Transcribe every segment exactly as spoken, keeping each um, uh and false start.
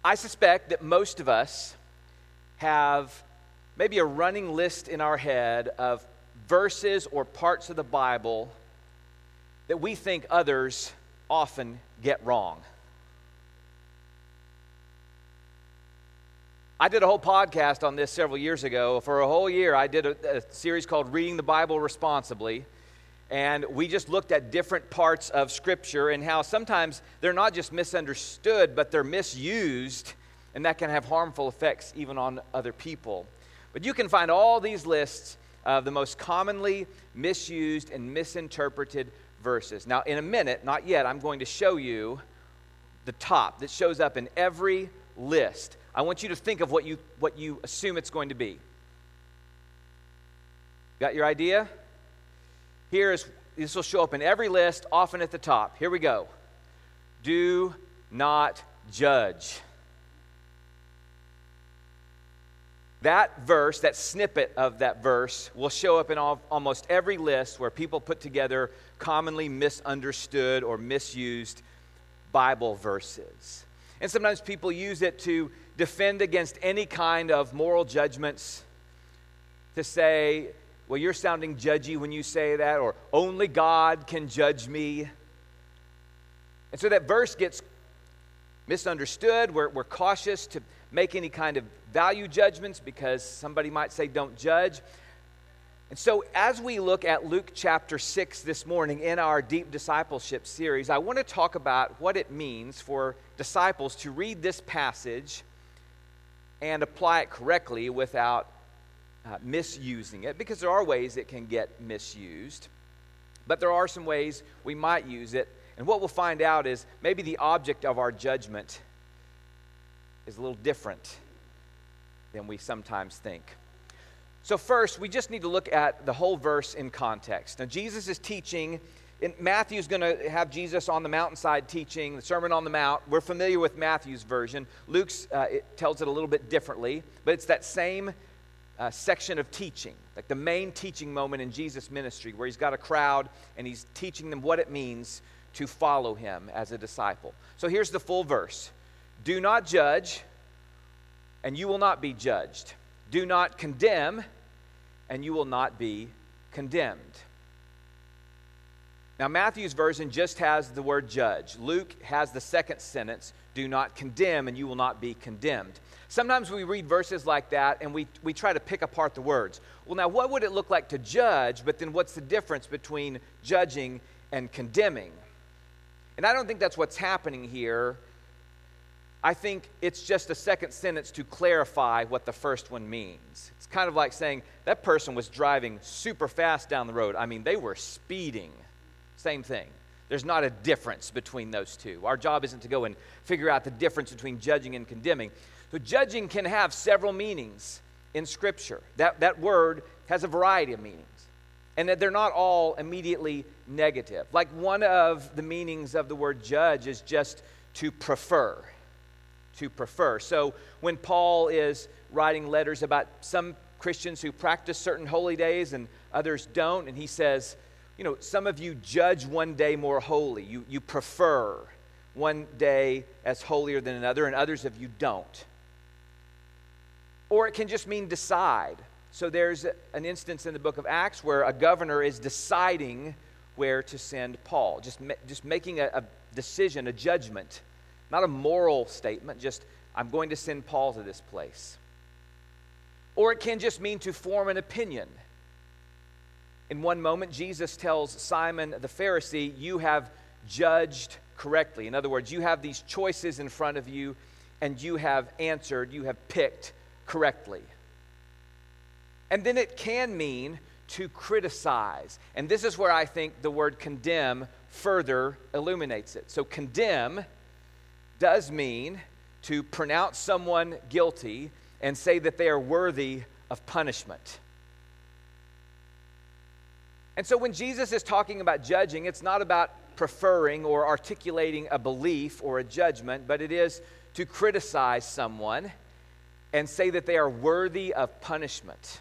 I suspect that most of us have maybe a running list in our head of verses or parts of the Bible that we think others often get wrong. I did a whole podcast on this several years ago. For a whole year, I did a, a series called Reading the Bible Responsibly. And we just looked at different parts of Scripture and how sometimes they're not just misunderstood, but they're misused, and that can have harmful effects even on other people. But you can find all these lists of the most commonly misused and misinterpreted verses. Now, in a minute, not yet, I'm going to show you the top that shows up in every list. I want you to think of what you what you assume it's going to be. Got your idea? Here is, this will show up in every list, often at the top. Here we go. Do not judge. That verse, that snippet of that verse, will show up in all, almost every list where people put together commonly misunderstood or misused Bible verses. And sometimes people use it to defend against any kind of moral judgments, to say, well, you're sounding judgy when you say that, or only God can judge me. And so that verse gets misunderstood. We're, we're cautious to make any kind of value judgments because somebody might say don't judge. And so as we look at Luke chapter six this morning in our Deep Discipleship series, I want to talk about what it means for disciples to read this passage and apply it correctly without Uh, misusing it, because there are ways it can get misused, but there are some ways we might use it. And what we'll find out is maybe the object of our judgment is a little different than we sometimes think. So first, we just need to look at the whole verse in context. Now, Jesus is teaching. In, Matthew's going to have Jesus on the mountainside teaching, the Sermon on the Mount. We're familiar with Matthew's version. Luke's uh, it tells it a little bit differently, but it's that same Uh, section of teaching, like the main teaching moment in Jesus' ministry, where he's got a crowd and he's teaching them what it means to follow him as a disciple. So here's the full verse. Do not judge, and you will not be judged. Do not condemn, and you will not be condemned. Now, Matthew's version just has the word judge. Luke has the second sentence, do not condemn, and you will not be condemned. Sometimes we read verses like that and we, we try to pick apart the words. Well, now, what would it look like to judge, but then what's the difference between judging and condemning? And I don't think that's what's happening here. I think it's just a second sentence to clarify what the first one means. It's kind of like saying that person was driving super fast down the road. I mean, they were speeding. Same thing. There's not a difference between those two. Our job isn't to go and figure out the difference between judging and condemning. So judging can have several meanings in Scripture. That, that word has a variety of meanings. And that they're not all immediately negative. Like one of the meanings of the word judge is just to prefer. To prefer. So when Paul is writing letters about some Christians who practice certain holy days and others don't, and he says, you know, some of you judge one day more holy. You, you prefer one day as holier than another, and others of you don't. Or it can just mean decide. So there's an instance in the book of Acts where a governor is deciding where to send Paul. Just, ma- just making a, a decision, a judgment. Not a moral statement, just I'm going to send Paul to this place. Or it can just mean to form an opinion. In one moment, Jesus tells Simon the Pharisee, you have judged correctly. In other words, you have these choices in front of you, and you have answered, you have picked correctly. And then it can mean to criticize. And this is where I think the word condemn further illuminates it. So condemn does mean to pronounce someone guilty and say that they are worthy of punishment. And so when Jesus is talking about judging, it's not about preferring or articulating a belief or a judgment, but it is to criticize someone and say that they are worthy of punishment.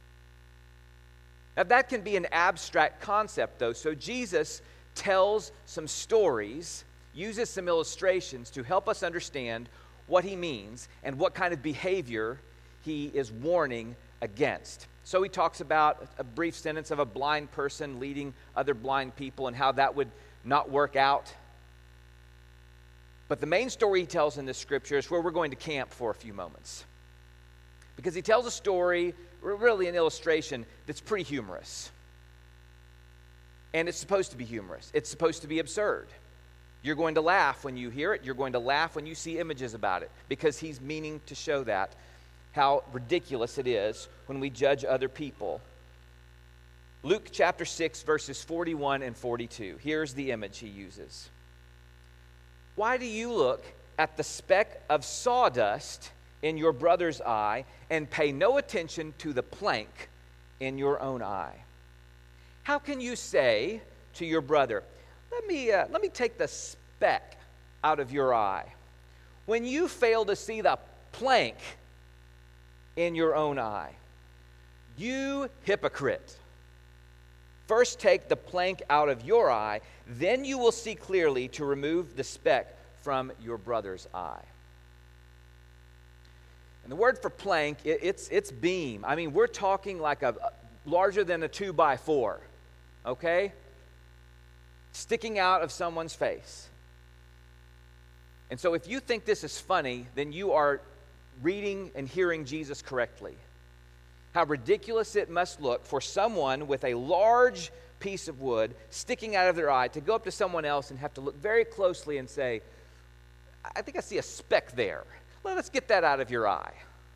Now that can be an abstract concept though, so Jesus tells some stories, uses some illustrations to help us understand what he means and what kind of behavior he is warning against. So he talks about a brief sentence of a blind person leading other blind people and how that would not work out. But the main story he tells in this scripture is where we're going to camp for a few moments. Because he tells a story, really an illustration, that's pretty humorous. And it's supposed to be humorous. It's supposed to be absurd. You're going to laugh when you hear it. You're going to laugh when you see images about it, because he's meaning to show that, how ridiculous it is when we judge other people. Luke chapter six, verses forty-one and forty-two. Here's the image he uses. Why do you look at the speck of sawdust in your brother's eye and pay no attention to the plank in your own eye? How can you say to your brother, let me, uh, let me take the speck out of your eye, when you fail to see the plank in your own eye? You hypocrite! First take the plank out of your eye, then you will see clearly to remove the speck from your brother's eye. And the word for plank, it, it's, it's beam. I mean, we're talking like a, larger than a two by four, okay? Sticking out of someone's face. And so if you think this is funny, then you are reading and hearing Jesus correctly. How ridiculous it must look for someone with a large piece of wood sticking out of their eye to go up to someone else and have to look very closely and say, I think I see a speck there. Well, let's get that out of your eye.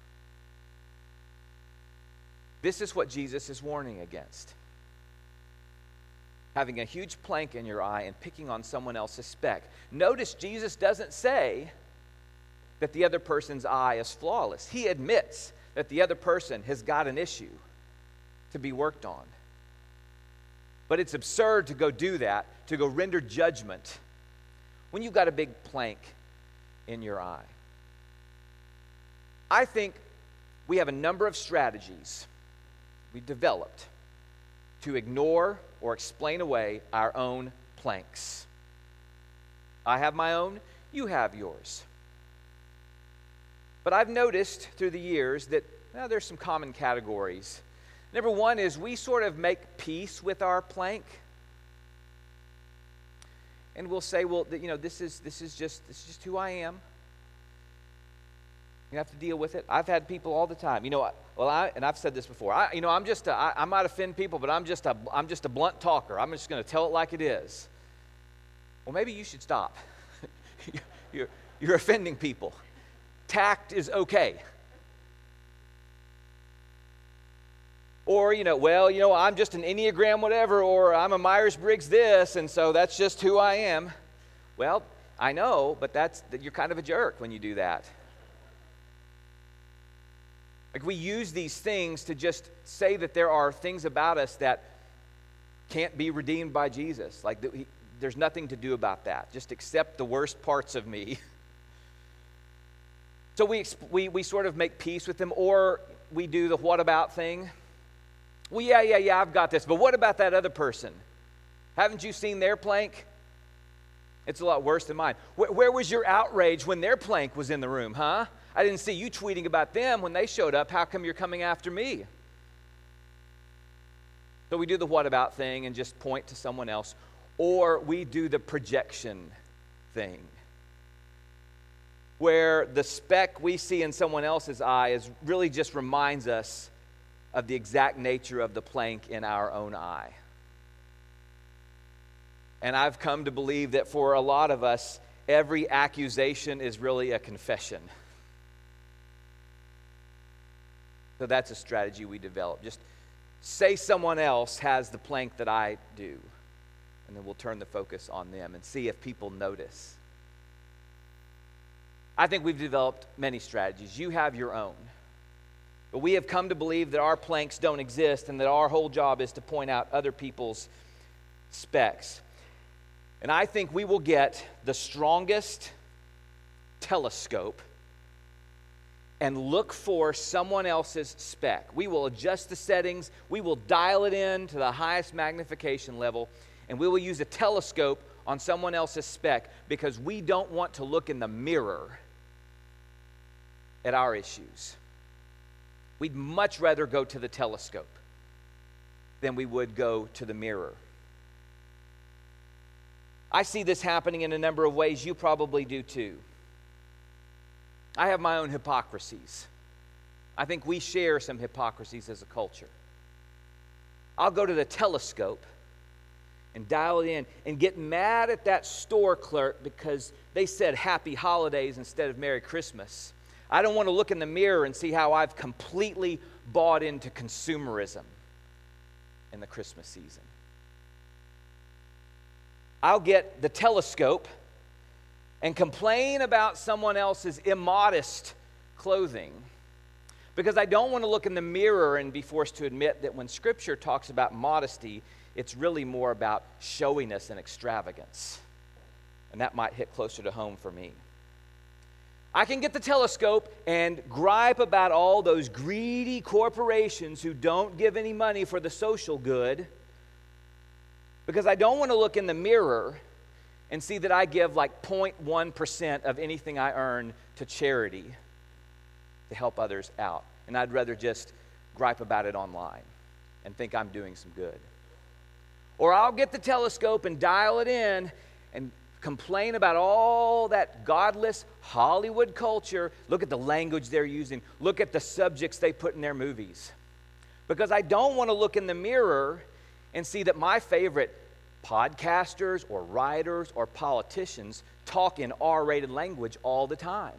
This is what Jesus is warning against. Having a huge plank in your eye and picking on someone else's speck. Notice Jesus doesn't say that the other person's eye is flawless. He admits that the other person has got an issue to be worked on. But it's absurd to go do that, to go render judgment when you've got a big plank in your eye. I think we have a number of strategies we've developed to ignore or explain away our own planks. I have my own, you have yours. But I've noticed through the years that well, there's some common categories. Number one is we sort of make peace with our plank. And we'll say, well, you know, this is this is just this is just who I am. You have to deal with it. I've had people all the time. You know, well, I and I've said this before. I, you know, I'm just a, I, I might offend people, but I'm just a I'm just a blunt talker. I'm just going to tell it like it is. Well, maybe you should stop. you're, you're offending people. Tact is okay. Or, you know, well, you know, I'm just an Enneagram whatever, or I'm a Myers-Briggs this, and so that's just who I am. Well, I know, but that's that you're kind of a jerk when you do that. Like, we use these things to just say that there are things about us that can't be redeemed by Jesus. Like, he, there's nothing to do about that. Just accept the worst parts of me. So we, we, we sort of make peace with them, or we do the what about thing. Well, yeah, yeah, yeah, I've got this, but what about that other person? Haven't you seen their plank? It's a lot worse than mine. Where, where was your outrage when their plank was in the room, huh? I didn't see you tweeting about them when they showed up. How come you're coming after me? So we do the what about thing and just point to someone else, or we do the projection thing, where the speck we see in someone else's eye is really just reminds us of the exact nature of the plank in our own eye. And I've come to believe that for a lot of us, every accusation is really a confession. So that's a strategy we develop. Just say someone else has the plank that I do, and then we'll turn the focus on them and see if people notice. I think we've developed many strategies. You have your own. But we have come to believe that our planks don't exist and that our whole job is to point out other people's specks. And I think we will get the strongest telescope and look for someone else's speck. We will adjust the settings. We will dial it in to the highest magnification level, and we will use a telescope on someone else's speck because we don't want to look in the mirror at our issues. We'd much rather go to the telescope than we would go to the mirror. I see this happening in a number of ways. You probably do too. I have my own hypocrisies. I think we share some hypocrisies as a culture. I'll go to the telescope and dial it in and get mad at that store clerk because they said Happy Holidays instead of Merry Christmas. I don't want to look in the mirror and see how I've completely bought into consumerism in the Christmas season. I'll get the telescope and complain about someone else's immodest clothing because I don't want to look in the mirror and be forced to admit that when Scripture talks about modesty, it's really more about showiness and extravagance. And that might hit closer to home for me. I can get the telescope and gripe about all those greedy corporations who don't give any money for the social good because I don't want to look in the mirror and see that I give like zero point one percent of anything I earn to charity to help others out. And I'd rather just gripe about it online and think I'm doing some good. Or I'll get the telescope and dial it in and complain about all that godless Hollywood culture. Look at the language they're using. Look at the subjects they put in their movies. Because I don't want to look in the mirror and see that my favorite podcasters or writers or politicians talk in R-rated language all the time.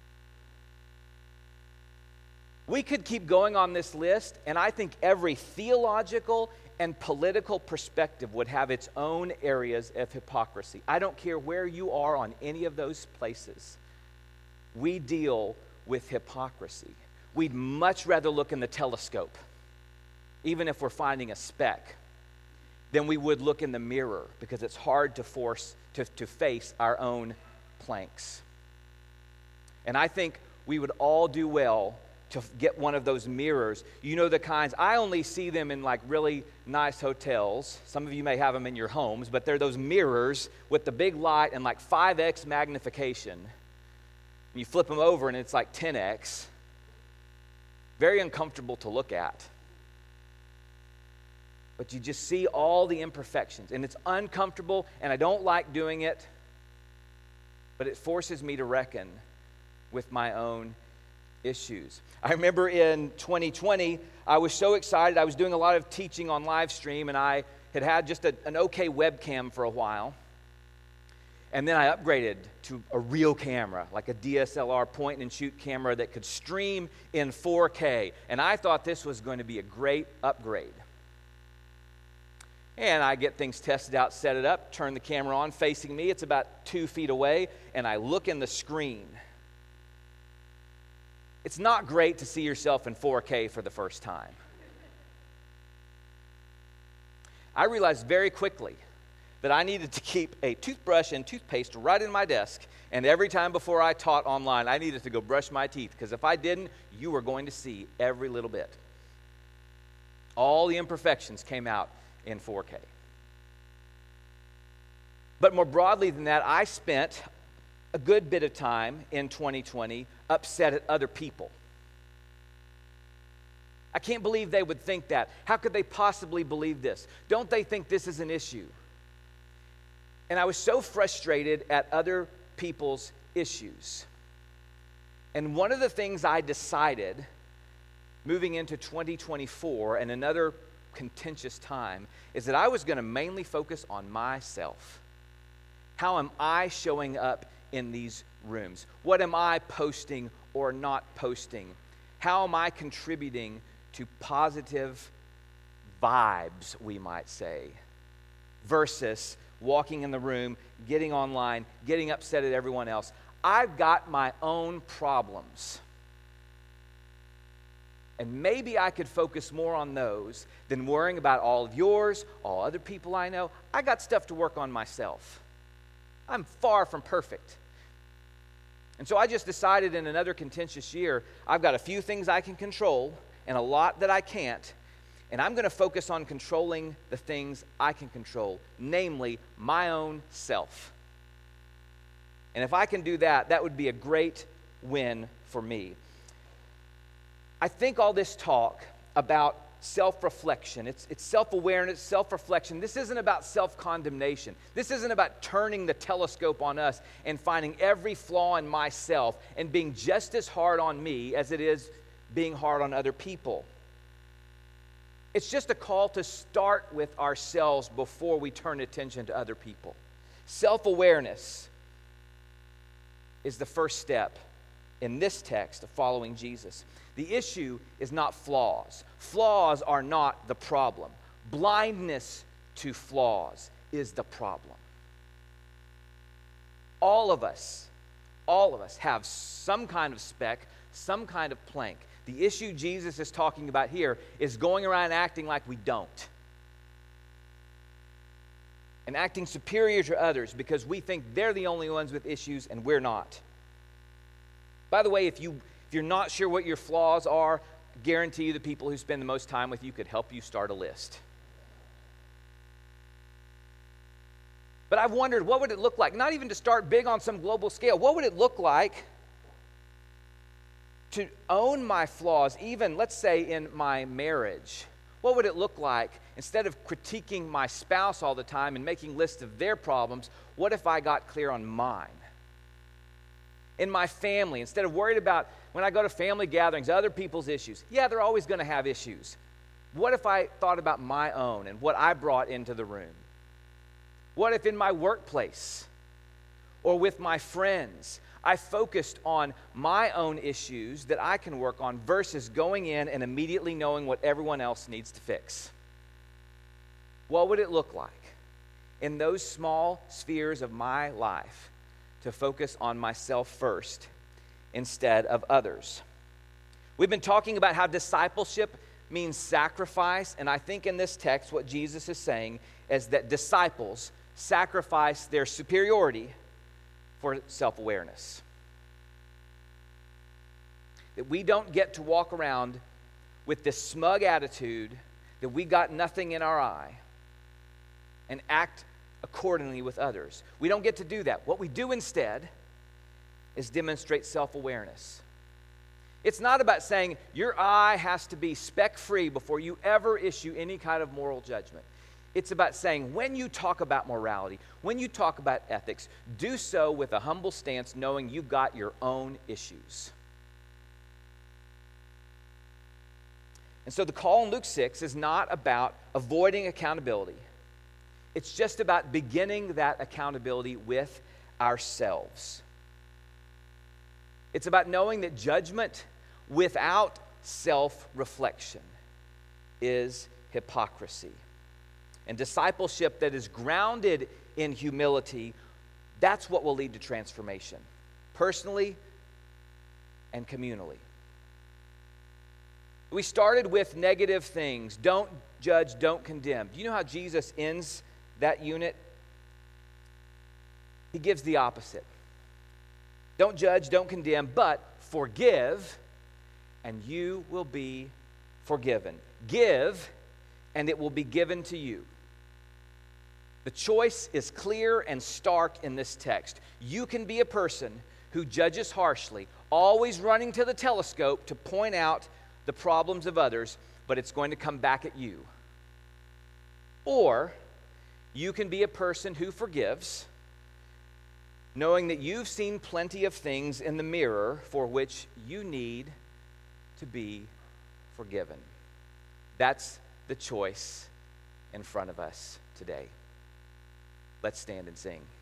We could keep going on this list, and I think every theological and political perspective would have its own areas of hypocrisy. I don't care where you are on any of those places. We deal with hypocrisy. We'd much rather look in the telescope, even if we're finding a speck, than we would look in the mirror because it's hard to force to, to face our own planks. And I think we would all do well to get one of those mirrors. You know the kinds, I only see them in like really nice hotels. Some of you may have them in your homes, but they're those mirrors with the big light and like five X magnification. And you flip them over and it's like ten X. Very uncomfortable to look at. But you just see all the imperfections, and it's uncomfortable, and I don't like doing it, but it forces me to reckon with my own issues. I remember in twenty twenty, I was so excited. I was doing a lot of teaching on live stream, and I had had just a, an okay webcam for a while. And then I upgraded to a real camera, like a D S L R point-and-shoot camera that could stream in four K. And I thought this was going to be a great upgrade. And I get things tested out, set it up, turn the camera on facing me. It's about two feet away, and I look in the screen. It's not great to see yourself in four K for the first time. I realized very quickly that I needed to keep a toothbrush and toothpaste right in my desk, and every time before I taught online, I needed to go brush my teeth, because if I didn't, you were going to see every little bit. All the imperfections came out in four K. But more broadly than that, I spent a good bit of time in twenty twenty upset at other people. I can't believe they would think that. How could they possibly believe this? Don't they think this is an issue? And I was so frustrated at other people's issues. And one of the things I decided moving into twenty twenty-four and another contentious time is that I was going to mainly focus on myself. How am I showing up in these rooms? What am I posting or not posting? How am I contributing to positive vibes, we might say, versus walking in the room, getting online, getting upset at everyone else? I've got my own problems. And maybe I could focus more on those than worrying about all of yours, all other people I know. I got stuff to work on myself. I'm far from perfect. And so I just decided in another contentious year, I've got a few things I can control and a lot that I can't. And I'm going to focus on controlling the things I can control, namely my own self. And if I can do that, that would be a great win for me. I think all this talk about self-reflection, it's, it's self-awareness, self-reflection. This isn't about self-condemnation. This isn't about turning the telescope on us and finding every flaw in myself and being just as hard on me as it is being hard on other people. It's just a call to start with ourselves before we turn attention to other people. Self-awareness is the first step in this text of following Jesus. The issue is not flaws. Flaws are not the problem. Blindness to flaws is the problem. All of us, all of us have some kind of speck, some kind of plank. The issue Jesus is talking about here is going around acting like we don't. And acting superior to others because we think they're the only ones with issues and we're not. By the way, if, you, if you're not sure what your flaws are, I guarantee you the people who spend the most time with you could help you start a list. But I've wondered, what would it look like? Not even to start big on some global scale. What would it look like to own my flaws, even, let's say, in my marriage? What would it look like, instead of critiquing my spouse all the time and making lists of their problems, what if I got clear on mine? In my family, instead of worried about, when I go to family gatherings, other people's issues. Yeah, they're always going to have issues. What if I thought about my own and what I brought into the room? What if in my workplace or with my friends, I focused on my own issues that I can work on versus going in and immediately knowing what everyone else needs to fix? What would it look like in those small spheres of my life to focus on myself first instead of others? We've been talking about how discipleship means sacrifice, and I think in this text what Jesus is saying is that disciples sacrifice their superiority for self-awareness. That we don't get to walk around with this smug attitude that we got nothing in our eye and act accordingly with others. We don't get to do that. What we do instead is demonstrate self-awareness. It's not about saying your eye has to be speck-free before you ever issue any kind of moral judgment. It's about saying when you talk about morality, when you talk about ethics, do so with a humble stance, knowing you've got your own issues. And so the call in Luke six is not about avoiding accountability. It's just about beginning that accountability with ourselves. It's about knowing that judgment without self-reflection is hypocrisy. And discipleship that is grounded in humility, that's what will lead to transformation, personally and communally. We started with negative things. Don't judge, don't condemn. Do you know how Jesus ends that unit? He gives the opposite. Don't judge, don't condemn, but forgive, and you will be forgiven. Give, and it will be given to you. The choice is clear and stark in this text. You can be a person who judges harshly, always running to the telescope to point out the problems of others, but it's going to come back at you. Or you can be a person who forgives, knowing that you've seen plenty of things in the mirror for which you need to be forgiven. That's the choice in front of us today. Let's stand and sing.